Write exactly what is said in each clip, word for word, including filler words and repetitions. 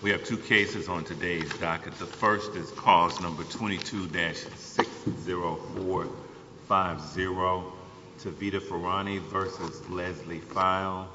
We have two cases on today's docket. The first is cause number twenty-two dash six zero four five zero, Tavita Farani versus Leslie File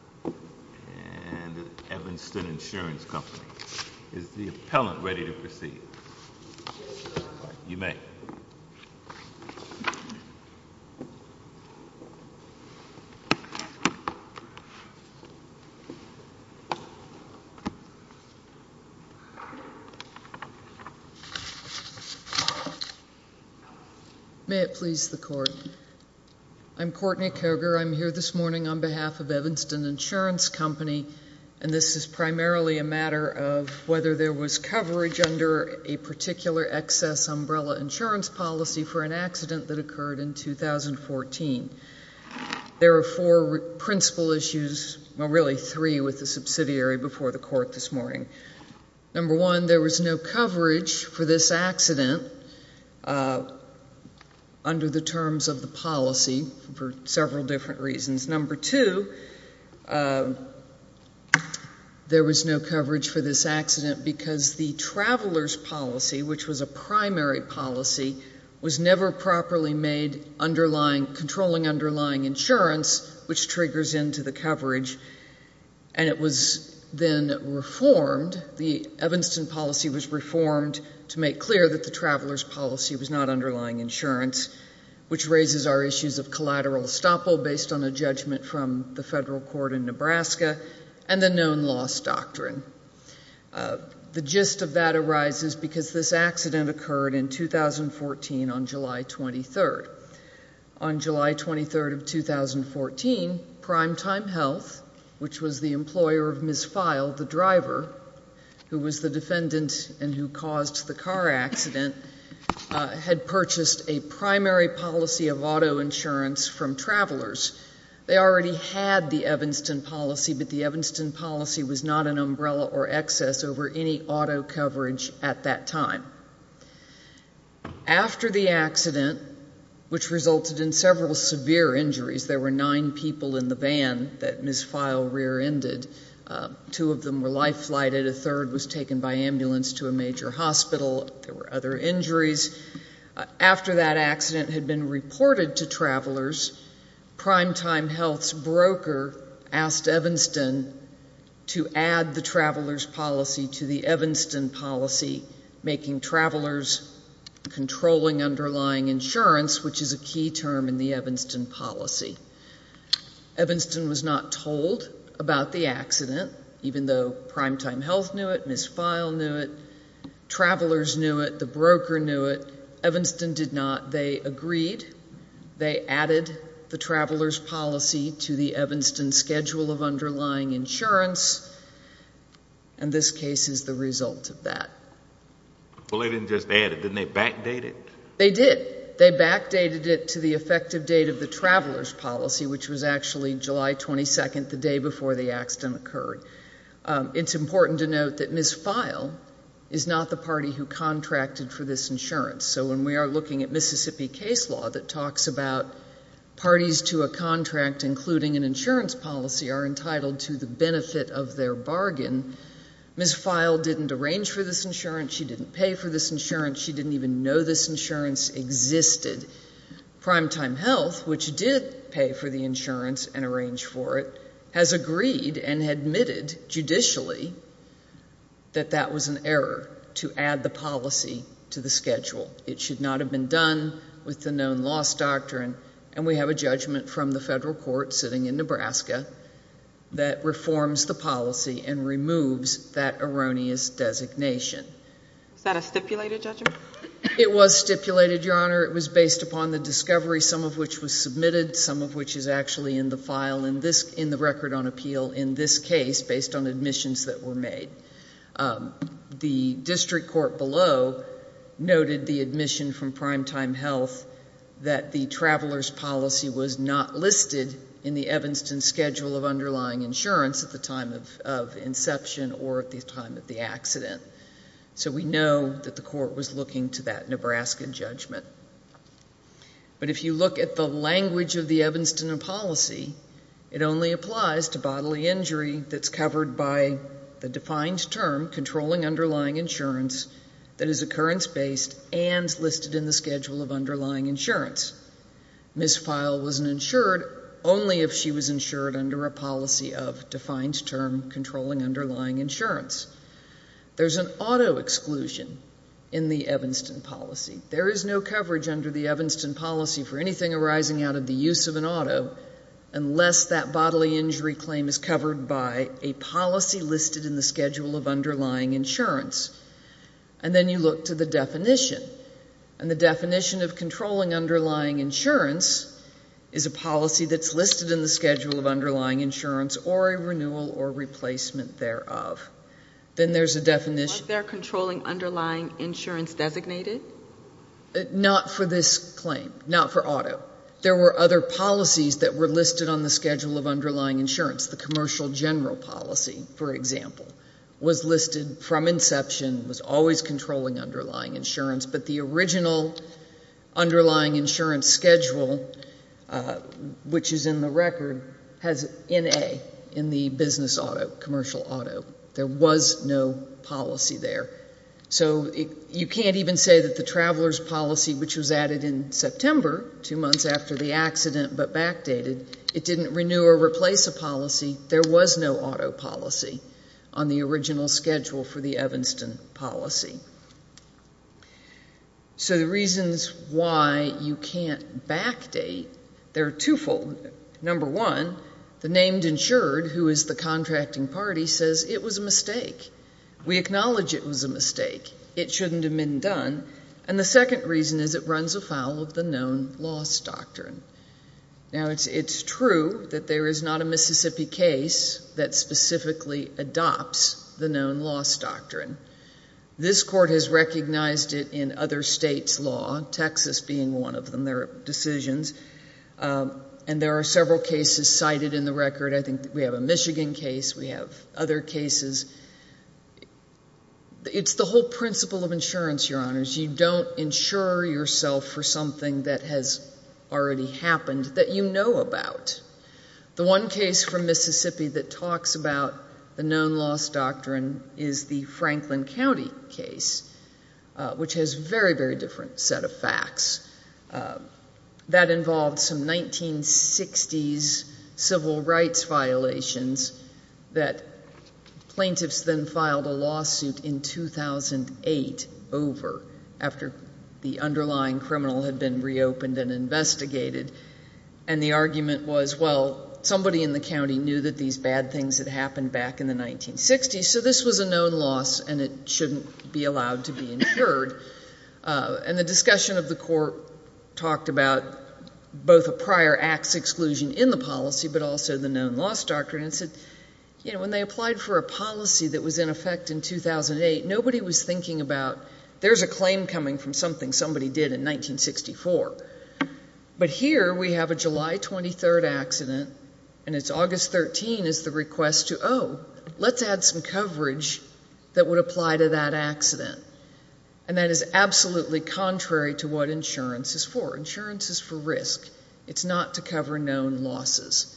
and Evanston Insurance Company. Is the appellant ready to proceed? You may. May it please the Court. I'm Courtney Koger. I'm here this morning on behalf of Evanston Insurance Company, and this is primarily a matter of whether there was coverage under a particular excess umbrella insurance policy for an accident that occurred in two thousand fourteen. There are four principal issues, well really three with the subsidiary before the Court this morning. Number one, there was no coverage for this accident uh, under the terms of the policy for several different reasons. Number two, uh, there was no coverage for this accident because the traveler's policy, which was a primary policy, was never properly made underlying, controlling underlying insurance, which triggers into the coverage, and it was then reformed. The Evanston policy was reformed to make clear that the traveler's policy was not underlying insurance, which raises our issues of collateral estoppel based on a judgment from the federal court in Nebraska and the known loss doctrine. Uh, the gist of that arises because this accident occurred in two thousand fourteen on July twenty-third. On July twenty-third of two thousand fourteen, Primetime Health, which was the employer of Miz File, the driver, who was the defendant and who caused the car accident, uh, had purchased a primary policy of auto insurance from Travelers. They already had the Evanston policy, but the Evanston policy was not an umbrella or excess over any auto coverage at that time. After the accident, which resulted in several severe injuries, there were nine people in the van that Miz File rear-ended. Uh, two of them were life-flighted. A third was taken by ambulance to a major hospital. There were other injuries. Uh, after that accident had been reported to Travelers, Primetime Health's broker asked Evanston to add the Travelers policy to the Evanston policy, making Travelers controlling underlying insurance, which is a key term in the Evanston policy. Evanston was not told about the accident, even though Primetime Health knew it, Miz File knew it, Travelers knew it, the broker knew it. Evanston did not. They agreed. They added the Travelers policy to the Evanston schedule of underlying insurance, and this case is the result of that. Well, they didn't just add it. Didn't they backdate it? They did. They backdated it to the effective date of the Travelers policy, which was actually July twenty-second, the day before the accident occurred. Um, it's important to note that Miz File is not the party who contracted for this insurance. So when we are looking at Mississippi case law that talks about parties to a contract, including an insurance policy, are entitled to the benefit of their bargain, Miz File didn't arrange for this insurance. She didn't pay for this insurance. She didn't even know this insurance existed. Primetime Health, which did pay for the insurance and arrange for it, has agreed and admitted judicially that that was an error to add the policy to the schedule. It should not have been done with the known loss doctrine, and we have a judgment from the federal court sitting in Nebraska that reforms the policy and removes that erroneous designation. Is that a stipulated judgment? It was stipulated, Your Honor. It was based upon the discovery, some of which was submitted, some of which is actually in the file in this, in the record on appeal in this case, based on admissions that were made. Um, the district court below noted the admission from Primetime Health that the Travelers policy was not listed in the Evanston schedule of underlying insurance at the time of, of inception or at the time of the accident. So we know that the court was looking to that Nebraska judgment. But if you look at the language of the Evanston policy, it only applies to bodily injury that's covered by the defined term controlling underlying insurance that is occurrence-based and listed in the schedule of underlying insurance. Miz File was an insured only if she was insured under a policy of defined term controlling underlying insurance. There's an auto exclusion in the Evanston policy. There is no coverage under the Evanston policy for anything arising out of the use of an auto unless that bodily injury claim is covered by a policy listed in the schedule of underlying insurance. And then you look to the definition. And the definition of controlling underlying insurance is a policy that's listed in the schedule of underlying insurance or a renewal or replacement thereof. Then there's a definition. Was there controlling underlying insurance designated? Uh, not for this claim, not for auto. There were other policies that were listed on the schedule of underlying insurance. The commercial general policy, for example, was listed from inception, was always controlling underlying insurance, but the original underlying insurance schedule, uh, which is in the record, has N A in the business auto, commercial auto. There was no policy there. So it, you can't even say that the traveler's policy, which was added in September, two months after the accident but backdated, it didn't renew or replace a policy. There was no auto policy on the original schedule for the Evanston policy. So the reasons why you can't backdate, they're twofold. Number one, the named insured, who is the contracting party, says it was a mistake. We acknowledge it was a mistake. It shouldn't have been done. And the second reason is it runs afoul of the known loss doctrine. Now, it's, it's true that there is not a Mississippi case that specifically adopts the known loss doctrine. This court has recognized it in other states' law, Texas being one of them. There are decisions. Um, and there are several cases cited in the record. I think we have a Michigan case. We have other cases. It's the whole principle of insurance, Your Honors. You don't insure yourself for something that has already happened that you know about. The one case from Mississippi that talks about the known loss doctrine is the Franklin County case, uh, which has a very, very different set of facts. Uh, that involved some nineteen sixties civil rights violations that plaintiffs then filed a lawsuit in two thousand eight over after the underlying criminal had been reopened and investigated. And the argument was, well, somebody in the county knew that these bad things had happened back in the nineteen sixties, so this was a known loss and it shouldn't be allowed to be insured. Uh, and the discussion of the court talked about both a prior acts exclusion in the policy but also the known loss doctrine, and said, you know, when they applied for a policy that was in effect in two thousand eight, nobody was thinking about there's a claim coming from something somebody did in nineteen sixty-four. But here we have a July twenty-third accident, and it's August thirteenth is the request to, oh, let's add some coverage that would apply to that accident. And that is absolutely contrary to what insurance is for. Insurance is for risk. It's not to cover known losses.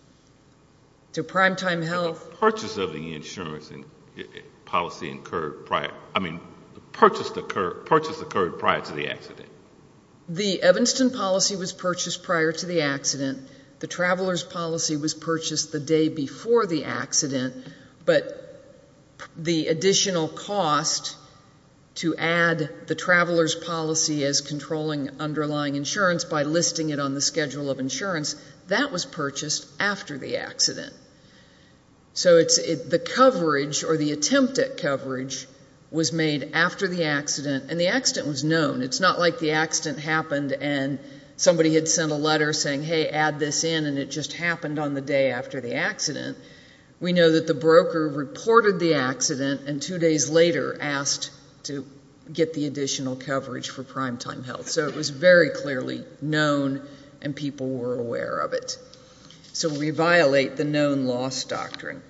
To Primetime Health. The purchase of the insurance and policy incurred prior, I mean, the purchase occurred, purchase occurred prior to the accident. The Evanston policy was purchased prior to the accident. The traveler's policy was purchased the day before the accident, but the additional cost to add the traveler's policy as controlling underlying insurance by listing it on the schedule of insurance, that was purchased after the accident. So it's it, the coverage or the attempt at coverage was made after the accident, and the accident was known. It's not like the accident happened and somebody had sent a letter saying, hey, add this in, and it just happened on the day after the accident. We know that the broker reported the accident and two days later asked to get the additional coverage for Primetime Health. So it was very clearly known and people were aware of it. So we violate the known loss doctrine.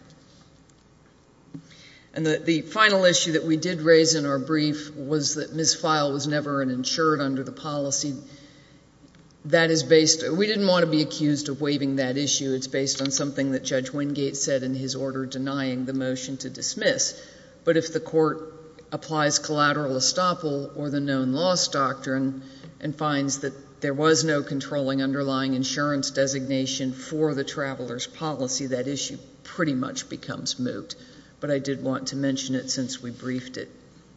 And the, the final issue that we did raise in our brief was that Miz File was never an insured under the policy. That is based, we didn't want to be accused of waiving that issue. It's based on something that Judge Wingate said in his order denying the motion to dismiss. But if the court applies collateral estoppel or the known loss doctrine and finds that there was no controlling underlying insurance designation for the traveler's policy, that issue pretty much becomes moot. But I did want to mention it since we briefed it.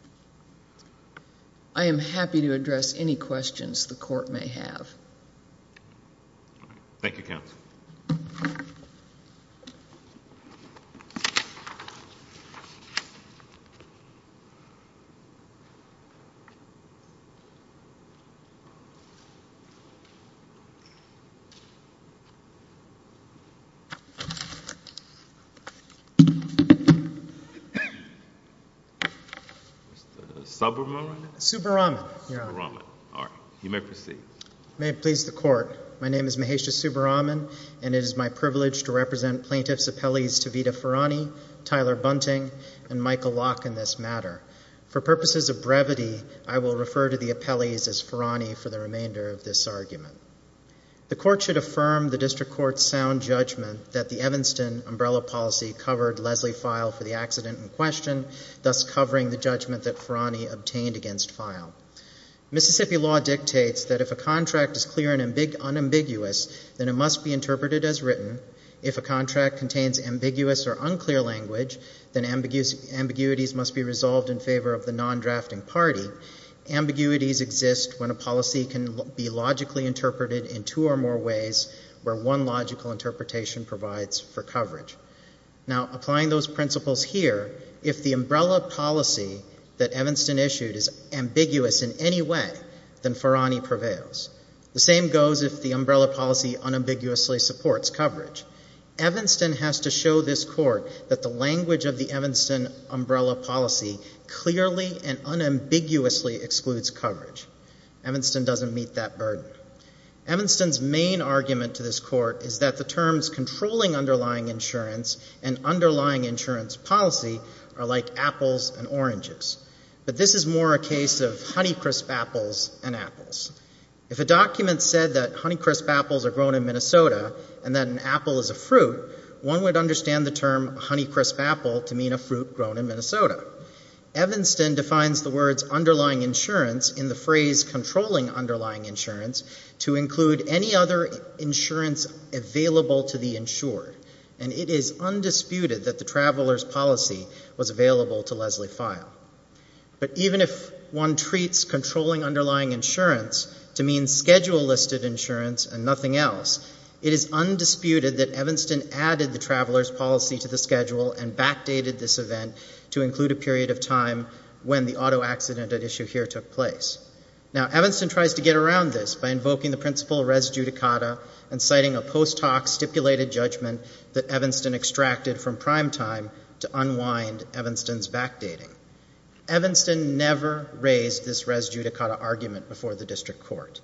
I am happy to address any questions the court may have. Thank you, counsel. Mister Subbaraman? Subbaraman, Your Honor. Subbaraman. All right. You may proceed. May it please the court. My name is Mahesha Subbaraman, and it is my privilege to represent plaintiffs appellees Tavita Farani, Tyler Bunting, and Michael Locke in this matter. For purposes of brevity, I will refer to the appellees as Farani for the remainder of this argument. The court should affirm the district court's sound judgment that the Evanston umbrella policy covered Leslie File for the accident in question, thus covering the judgment that Farani obtained against File. Mississippi law dictates that if a contract is clear and ambig- unambiguous, then it must be interpreted as written. If a contract contains ambiguous or unclear language, then ambigu- ambiguities must be resolved in favor of the non-drafting party. Ambiguities exist when a policy can be logically interpreted in two or more ways, where one logical interpretation provides for coverage. Now, applying those principles here, if the umbrella policy that Evanston issued is ambiguous in any way, then Farani prevails. The same goes if the umbrella policy unambiguously supports coverage. Evanston has to show this court that the language of the Evanston umbrella policy clearly and unambiguously excludes coverage. Evanston doesn't meet that burden. Evanston's main argument to this court is that the terms controlling underlying insurance and underlying insurance policy are like apples and oranges. But this is more a case of Honeycrisp apples and apples. If a document said that Honeycrisp apples are grown in Minnesota and that an apple is a fruit, one would understand the term Honeycrisp apple to mean a fruit grown in Minnesota. Evanston defines the words underlying insurance in the phrase controlling underlying insurance to include any other insurance available to the insured. And it is undisputed that the traveler's policy was available to Leslie File. But even if one treats controlling underlying insurance to mean schedule-listed insurance and nothing else, it is undisputed that Evanston added the traveler's policy to the schedule and backdated this event to include a period of time when the auto accident at issue here took place. Now, Evanston tries to get around this by invoking the principle res judicata and citing a post hoc stipulated judgment that Evanston extracted from prime time to unwind Evanston's backdating. Evanston never raised this res judicata argument before the district court.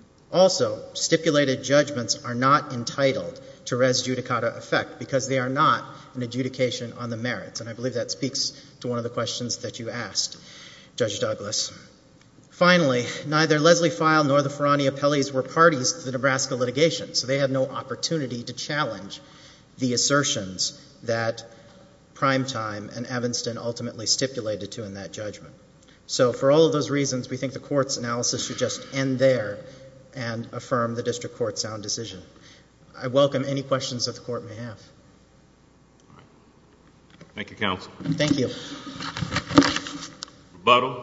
Also, stipulated judgments are not entitled to res judicata effect because they are not an adjudication on the merits. And I believe that speaks to one of the questions that you asked, Judge Douglas. Finally, neither Leslie File nor the Farani appellees were parties to the Nebraska litigation, so they had no opportunity to challenge the assertions that Primetime and Evanston ultimately stipulated to in that judgment. So for all of those reasons, we think the court's analysis should just end there and affirm the district court's sound decision. I welcome any questions that the court may have. All right. Thank you, counsel. Thank you. Rebuttal.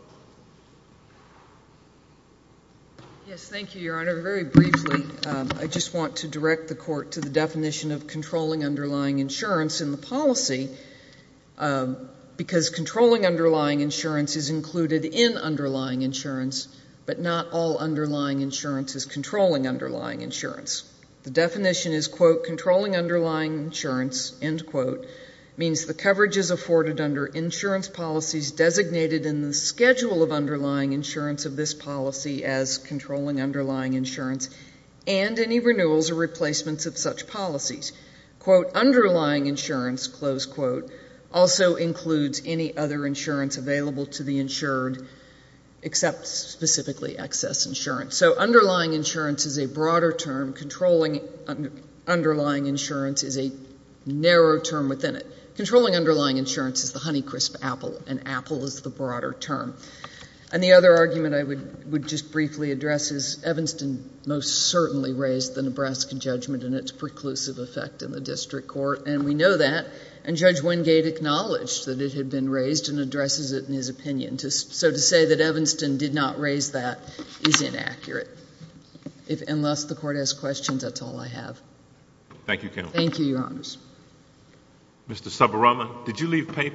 Yes, thank you, Your Honor. Very briefly, um, I just want to direct the court to the definition of controlling underlying insurance in the policy, um, because controlling underlying insurance is included in underlying insurance, but not all underlying insurance is controlling underlying insurance. The definition is, quote, controlling underlying insurance, end quote, means the coverage is afforded under insurance policies designated in the schedule of underlying insurance of this policy as controlling underlying insurance, and any renewals or replacements of such policies. Quote, underlying insurance, close quote, also includes any other insurance available to the insured except specifically excess insurance. So underlying insurance is a broader term. Controlling un- underlying insurance is a narrow term within it. Controlling underlying insurance is the Honeycrisp apple, and apple is the broader term. And the other argument I would, would just briefly address is Evanston most certainly raised the Nebraska judgment and its preclusive effect in the district court, and we know that, and Judge Wingate acknowledged that it had been raised and addresses it in his opinion. To, so to say that Evanston did not raise that is inaccurate. If, unless the court has questions, that's all I have. Thank you, counsel. Thank you, Your Honors. Mister Subbarama, did you leave paper?